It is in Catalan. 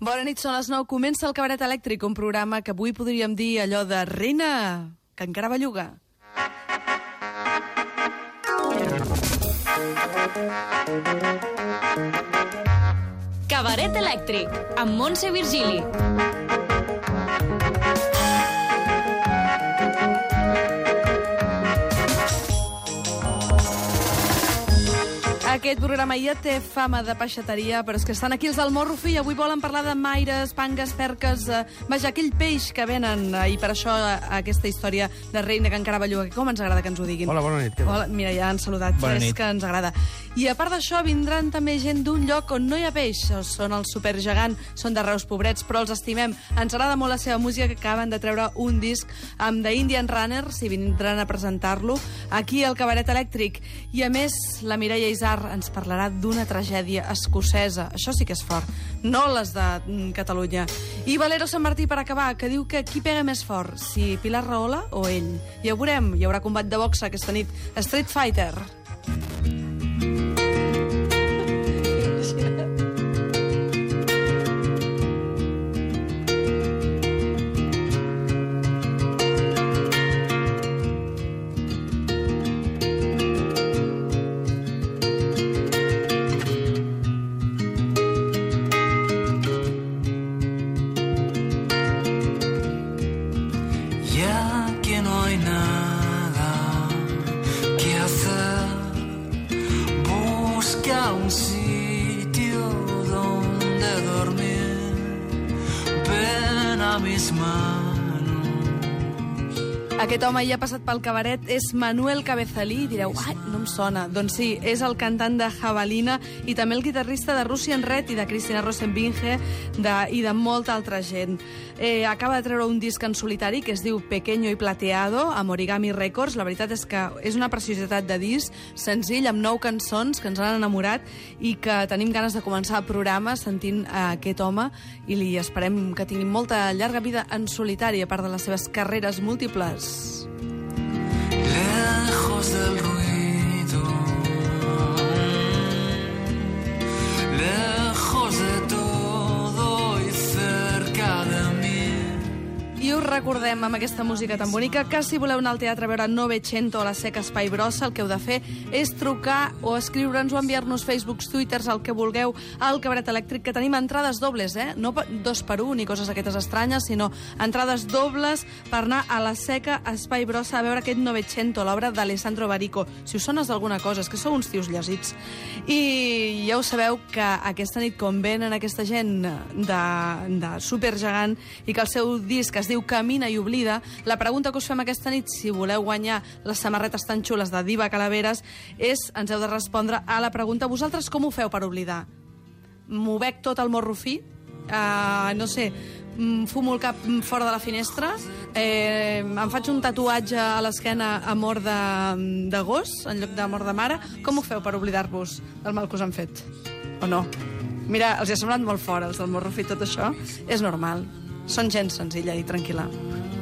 Bona nit, són les 9. Comença el Cabaret Elèctric, un programa que avui podríem dir allò de reina, que encara belluga. Cabaret Elèctric, amb Montse Virgili. Aquest programa ja té fama de peixateria, però és que estan aquí els del Morro Fi i avui volen parlar de maires, pangues, perques, vaja, aquell peix que venen, i per això aquesta història de reina que encara belluga. Com ens agrada que ens ho diguin. Hola, bona nit. Hola, mira, ja han saludat. Bona nit. És que ens agrada. I a part d'això vindran també gent d'un lloc on no hi ha peix. Són els Supergegant, són de Reus pobrets, però els estimem. Ens agrada molt la seva música, que acaben de treure un disc amb The Indian Runners i vindran a presentar-lo aquí al Cabaret Elèctric. I a més, la Mireia Isar ens parlarà d'una tragèdia escocesa. Això sí que és fort, no les de Catalunya. I Valero Sant Martí, per acabar, que diu que qui pega més fort, si Pilar Rahola o ell. Ja ho veurem, hi haurà combat de boxa aquesta nit. Street Fighter. Un sitio donde dormir, ven a mis manos. Aquest home ja ha passat pel cabaret, és Manuel Cabezalí, i direu, ai, no em sona. Doncs sí, és el cantant de Jabalina i també el guitarrista de Russian Red i de Cristina Rosenbinge i de molta altra gent. Acaba de treure un disc en solitari que es diu Pequeño y Plateado, amb Origami Records. La veritat és que és una preciositat de disc, senzill, amb 9 cançons que ens han enamorat i que tenim ganes de començar el programa sentint aquest home i li esperem que tingui molta llarga vida en solitari, a part de les seves carreres múltiples. Lejos del ruido, lejos de todo y cerca de mí. I us recordem amb aquesta música tan bonica que si voleu anar al teatre a veure Novecento a la Seca Espai Brossa, el que heu de fer és trucar o escriure'ns o enviar-nos Facebooks, Twitters, el que vulgueu, al Cabaret Elèctric, que tenim entrades dobles, no 2 per 1 ni coses aquestes estranyes, sinó entrades dobles per anar a la Seca Espai Brossa a veure aquest Novecento, l'obra d'Alessandro Barico. Si us sones d'alguna cosa, és que sou uns tios llegits. I ja ho sabeu que aquesta nit, com venen aquesta gent de Supergegant i que el seu disc es diu Camina i oblida, la pregunta que us fem aquesta nit, si voleu guanyar les samarretes tan xules de Diva Calaveres, és, ens heu de respondre a la pregunta, vosaltres com ho feu per oblidar? M'ho bec tot al Morro Fi? No sé, fumo el cap fora de la finestra? Em faig un tatuatge a l'esquena a mort de gos, en lloc de mort de mare? Com ho feu per oblidar-vos del mal que us han fet? O no? Mira, els hi ha semblat molt fort, els del Morro Fi, tot això. És normal. Són gent senzilla i tranquil·la.